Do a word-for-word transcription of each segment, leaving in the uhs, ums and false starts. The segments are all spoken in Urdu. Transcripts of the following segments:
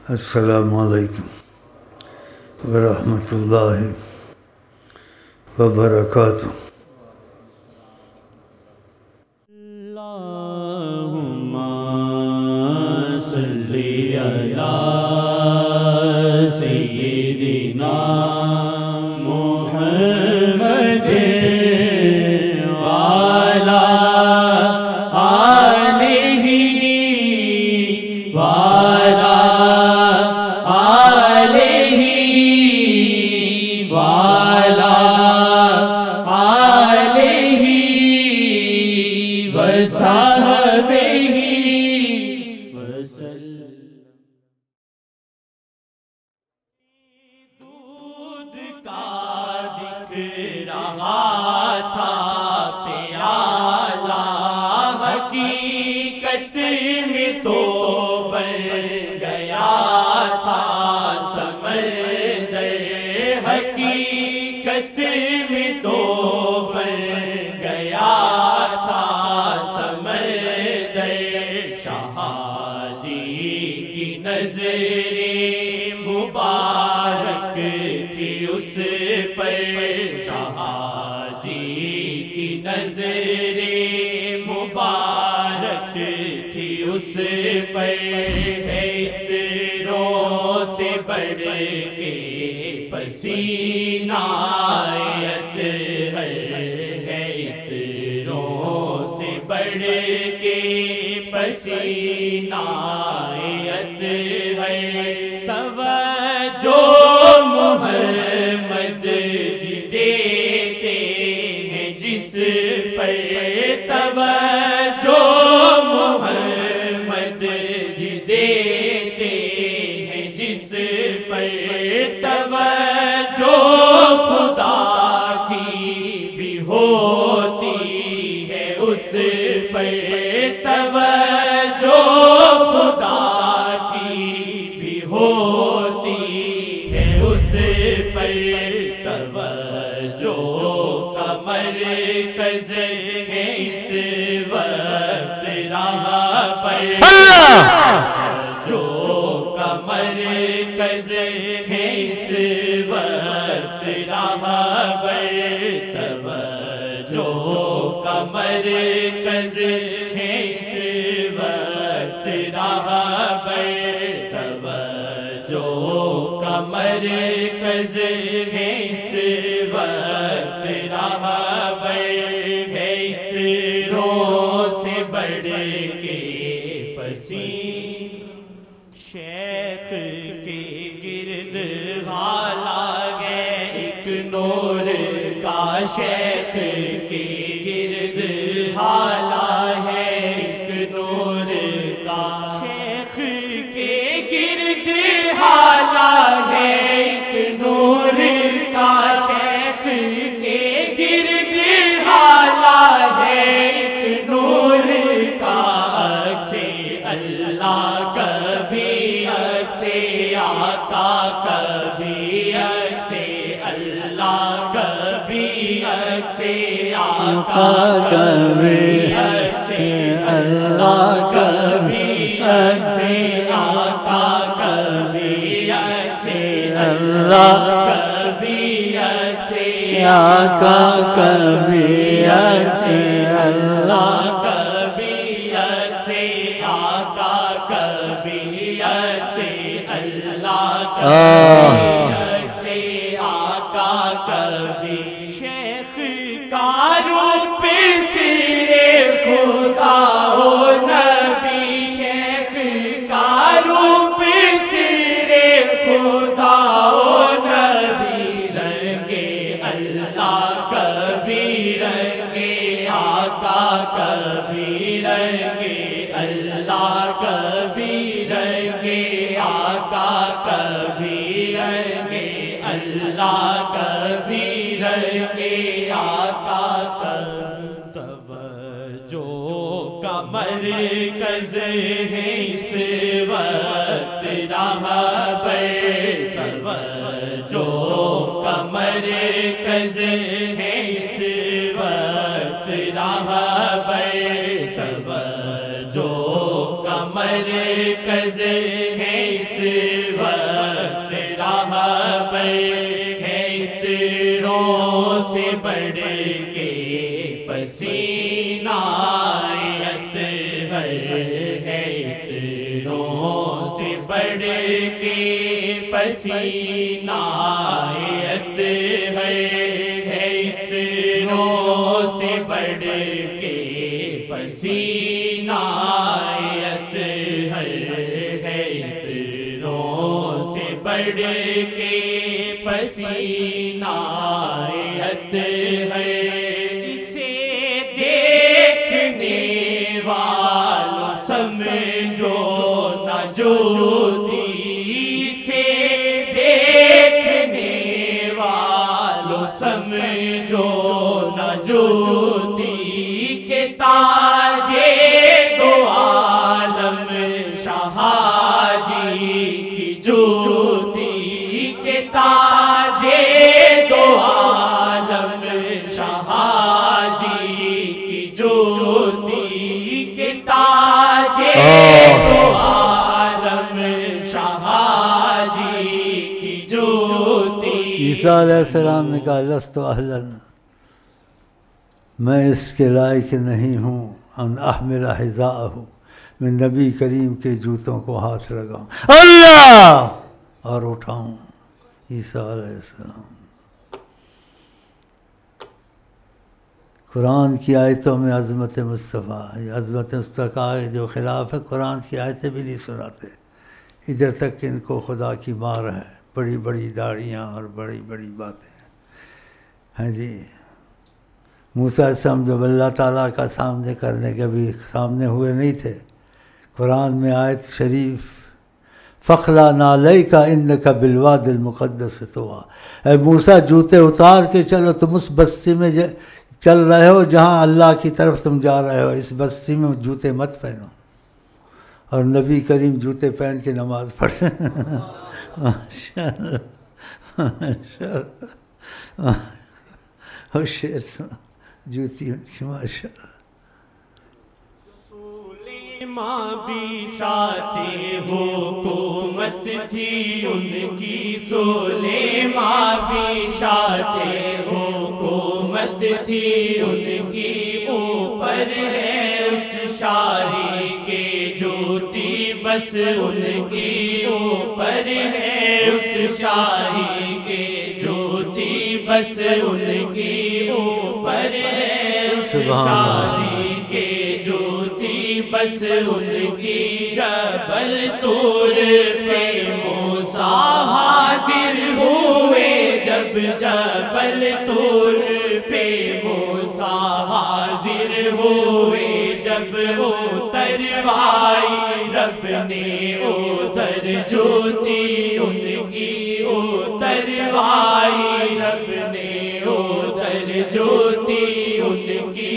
السلام علیکم ورحمۃ اللہ وبرکاتہ۔ اللہم صلی علی سیدنا محمد وعلی آلہ وعلی آلہ وعلی آلہ وصحبہ وسلم۔ دودھ کا دکھ رہا تھا پیالہ، حقیقت میں تو بن گیا تھا سمندر، حقیقت میں تو بن گیا تھا سمندر۔ شاہ جی کی نظر مبارک تھی اس پر، شاہ جی کی نظر مبارک تھی اس پر، ہے عطروں سے بڑھ کے پسینہ عطر ہے، عطروں سے بڑھ کے پسینہ عطر ہے۔ توجہ محمد جی دیتے ہیں جس پر، توجہ محمد جی دیتے ہیں جس پر، توجہ خدا کی بھی ہوتی ہے اس پر، توجہ خدا کی بھی ہوتی ہے اس پر، توجہ کا مرکز ہے اس وقت راہ پر، توجہ کا مرکز ہے اس وقت راہ پر، توجہ کا مرکز ہے اس وقت راہ پر، توجہ کا مرکز ہے اس وقت راہ پر، ہے عطروں سے بڑھ کے پسینہ شیخ کے گرد حالا ہے ایک نور کا، شیخ کے گرد حالا ہے ایک نور کا، شیخ کے گرد حالا ہے ایک نور کا، شیخ کے گرد حالا ہے ایک نور کا، عکس اللہ کبھی عکس آقا کبھی عکس اللہ کبھی عکس آقا کبھی عکس اللہ کبھی عکس آقا کبھی عکس اللہ کبھی عکس آقا کبھی عکس اللہ کبھی عکس آقا کبھی عکس اللہ کبھی عکس آقا کبھی، شیخ کا روپ سر خدا و نبی، شیخ کا روپ سر خدا و نبی، رنگے اللہ کبھی رنگے آقا کبھی رنگے اللہ کبھی رنگے آقا کبھی رنگے اللہ کبھی رنگے آقا کبھی، توجہ کا مرکز ہے اس وقت راہ پر، توجہ کا مرکز ہے اس وقت راہ پر، توجہ کا مرکز ہے اس کے پسینہ اطہر ہے عطروں سے بڑھ کے پسینہ اطہر ہے عطروں سے بڑھ کے پسینہ اطہر ہے عطروں سے بڑھ کے پسینہ اطہر اسے دیکھنے والوں سمجھو نہ جوتی اسے دیکھنے والوں سمجھو نہ جوتی کہ تاجے دو عالم شاہ جی کی جوتی کہ تاجے دو عالم شاہ جی کی جوتی کہ تاجے دو عالم شاہ جی کی جوتی. عیسیٰ علیہ السلام نے کہا لست اہلا، میں اس کے لائق نہیں ہوں ان احمل حذاءہ، میں نبی کریم کے جوتوں کو ہاتھ لگاؤں اللہ اور اٹھاؤں. عیسیٰ علیہ السلام قرآن کی آیتوں میں عظمت مصطفیٰ، عظمت مصطفیٰ جو خلاف ہے قرآن کی آیتیں بھی نہیں سناتے. ادھر تک ان کو خدا کی مار ہے، بڑی بڑی داڑیاں اور بڑی بڑی باتیں. ہاں جی، موسیٰ علیہ السلام جب اللہ تعالیٰ کا سامنے کرنے کے بھی سامنے ہوئے نہیں تھے، قرآن میں آیت شریف فخلا نعلیک انک بالواد المقدس طویٰ، اے موسیٰ جوتے اتار کے چلو، تم اس بستی میں چل رہے ہو جہاں اللہ کی طرف تم جا رہے ہو، اس بستی میں جوتے مت پہنو. اور نبی کریم جوتے پہن کے نماز پڑھتے ہیں. ماشاء اللہ ماشاء اللہ. اور شعر سنا جوتی ان کی ماشاء اللہ. سلیمان بھی شاہ حکومت تھی ان کی، سلیمان بھی شاہ حکومت تھی ان کی، اوپر ہے اس شاہی کے جوتی بس ان کی، اوپر ہے اس شاہی کے جوتی بس ان کی، اوپر ہے اس شاہی کے جوتی بس ان کی. جبل طور پہ موسیٰ حاضر ہوئے، جب جبل طور پہ موسیٰ حاضر ہوئے، جب اتروائی رب نے ادھر جوتی ان کی، اتروائی رب نے ادھر جوتی ان کی،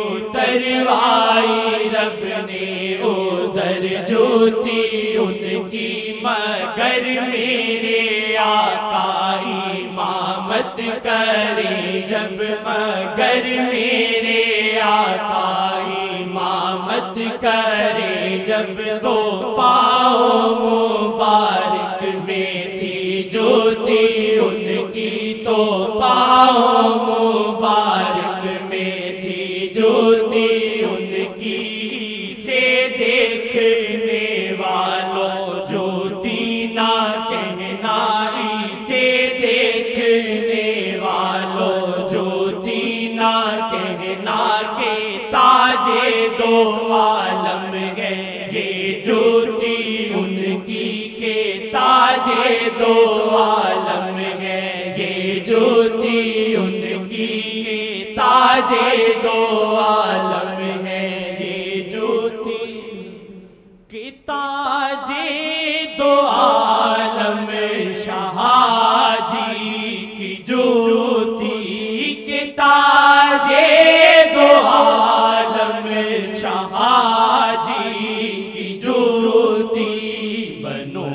اتروائی رب نے ادھر جوتی ان کی. مگر میرے آقا امامت کرے جب، مگر میرے آقا امامت کرے جب، تو پاؤں مبارک میں تھی جوتی ان کی، تو پاؤں مبارک میں تھی جوتی ان کی. اسے دیکھنے والوں جوتی نہ کہنا، اسے دیکھنے والوں جوتی نہ کہنا کہ تاجے دو عالم ہے یہ جوتی ان کی، کہ تاجے دو عالم ہے یہ جوتی ان کی، کہ تاجے دو عالم ہے یہ جوتی، کہ تاجے دو عالم شاہ جی کی جوتی، کہ تاجے دو عالم شاہ جی کی جوتی. بنو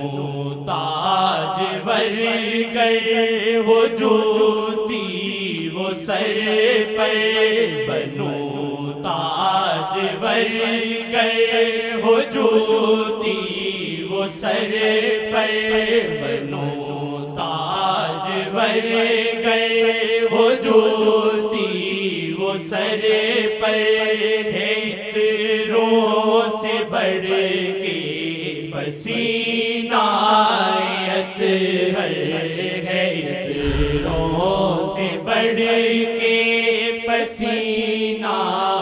تاج ور گئے وہ جوتی وہ سر پر، بنو تاج ور گئے وہ جوتی وہ سر پر، بنو تاج ور گئے وہ جوتی وہ سر پر ہے عطروں سے بڑھ کے پسینہ اطہر ہے، عطروں سے بڑھ کے پسینہ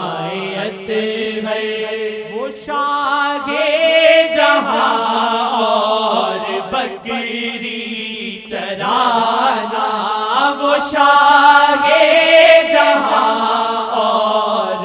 اطہر، وہ شاہ جہاں اور بکری چرانا، وہ شاہ جہاں اور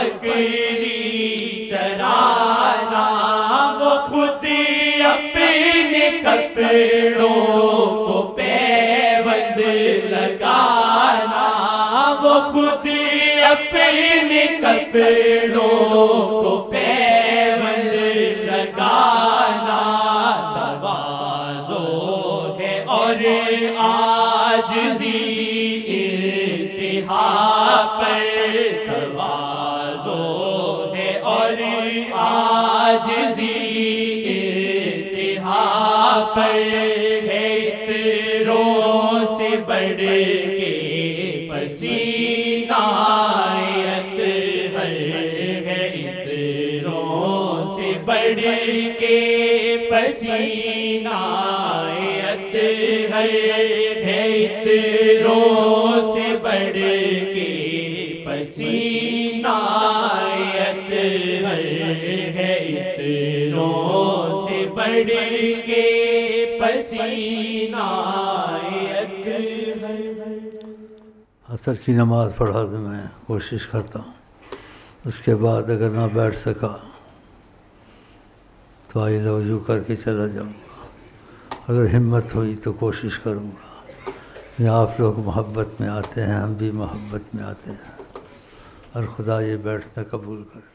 بکری چرانا، وہ خود اپنے کپڑوں کو پیوند لگانا، وہ خود اپنے کپڑوں کو پیوند لگانا، تواضع ہے اور عاجزی انتہا پر، تواضع ہے اور عاجزی انتہا پر، ہے عطروں سے بڑھ کے پسینہ اطہر ہے، عطروں سے بڑھ کے پسینہ اطہر ہے، عطروں سے بڑھ کے پسینہ اطہر ہے، عطروں سے بڑھ کے پسینہ اطہر۔ عصر کی نماز پڑھا تو میں کوشش کرتا ہوں، اس کے بعد اگر نہ بیٹھ سکا تو آئلہ وضو کر کے چلا جاؤں گا، اگر ہمت ہوئی تو کوشش کروں گا۔ یہاں آپ لوگ محبت میں آتے ہیں، ہم بھی محبت میں آتے ہیں، اور خدا یہ بیٹھنا قبول کرے۔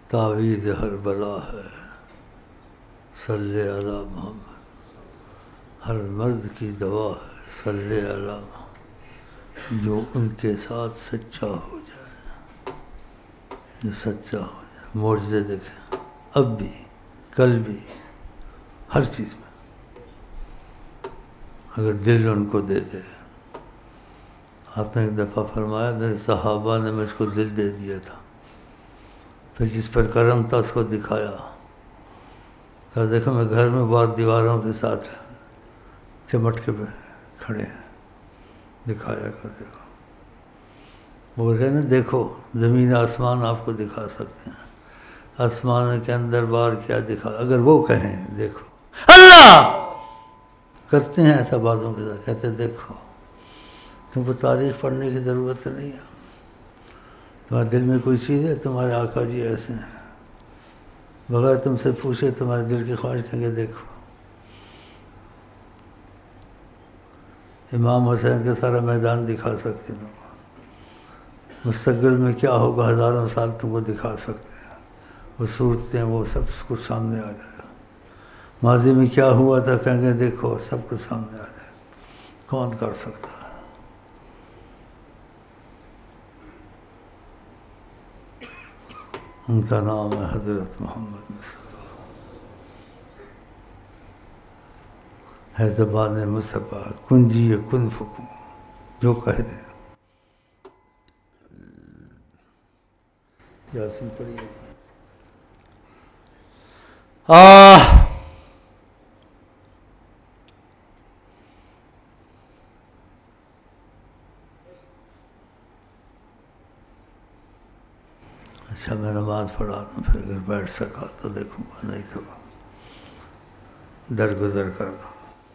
تعویذ ہر بلا ہے صلی علی محمد، ہر مرض کی دوا ہے صلی علی محمد، جو ان کے ساتھ سچا ہو جائے، جو سچا ہو جائے۔ معجزے دیکھیں اب بھی، کل بھی، ہر چیز میں، اگر دل ان کو دے دے۔ آپ نے ایک دفعہ فرمایا میرے صحابہ نے مجھ کو دل دے دیا تھا، پھر جس پر کرم تھا اس کو دکھایا، کہا دیکھو میں گھر میں بہت دیواروں کے ساتھ چمٹ کے کھڑے ہیں، دکھایا کر دیکھو۔ وہ کہتے ہیں دیکھو زمین آسمان آپ کو دکھا سکتے ہیں، آسمان کے اندر باہر کیا دکھا، اگر وہ کہیں دیکھو اللہ کرتے ہیں ایسا باتوں کے ساتھ، کہتے ہیں دیکھو تم کو تاریخ پڑھنے کی ضرورت نہیں ہے، تمہارے دل میں کوئی چیز ہے، تمہارے آقا جی ایسے ہیں، بغیر تم سے پوچھے تمہارے دل کی خواہش کہیں گے دیکھو۔ امام حسین کا سارا میدان دکھا سکتے تم کو، مستقبل میں کیا ہوگا ہزاروں سال تم کو دکھا سکتے ہیں، وہ صورتیں وہ سب کچھ سامنے آ جائے گا۔ ماضی میں کیا ہوا تھا کہیں گے دیکھو سب کچھ سامنے آ جائے گا، کون کر سکتا ہے؟ ان کا نام ہے حضرت محمد مصطفیٰ، ہے زبان مصطفیٰ، کنجی کن فکوں، جو کہہ دیں۔ یاسین پڑھیے۔ آہ اچھا میں نماز پڑھا دوں، پھر اگر بیٹھ سکا تو دیکھوں گا، نہیں تو درگزر کر دوں۔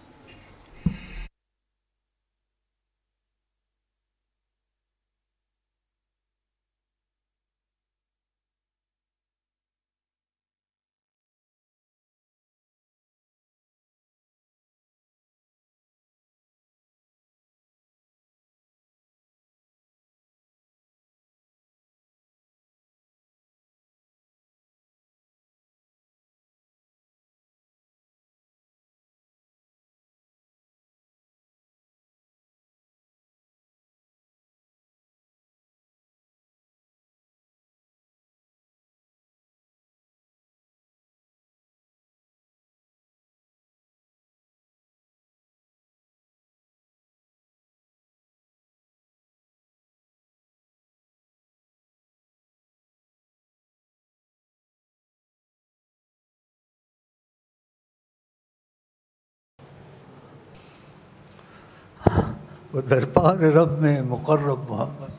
وہ دربار رب میں مقرب محمد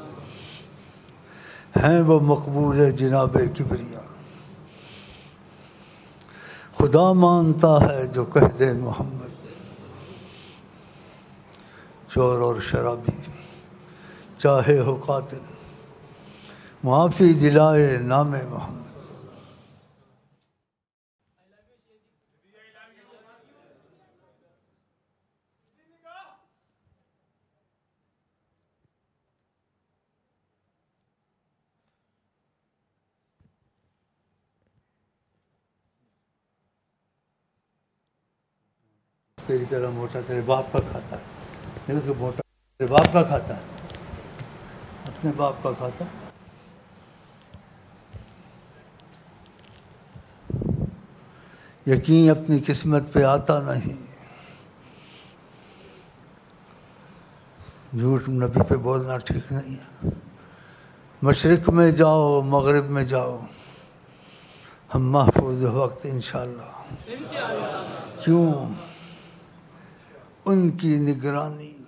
ہیں، وہ مقبول جناب کبریا، خدا مانتا ہے جو کہہ دے محمد، چور اور شرابی چاہے ہو قاتل، معافی دلائے نام محمد۔ تیری طرح موٹا تیرے باپ کا کھاتا ہے، نہیں اس کو موٹا تیرے باپ کا کھاتا ہے، اپنے باپ کا کھاتا ہے۔ یقین اپنی قسمت پہ آتا نہیں، جھوٹ نبی پہ بولنا ٹھیک نہیں ہے۔ مشرق میں جاؤ مغرب میں جاؤ، ہم محفوظ وقت انشاءاللہ، کیوں ان کی نگرانی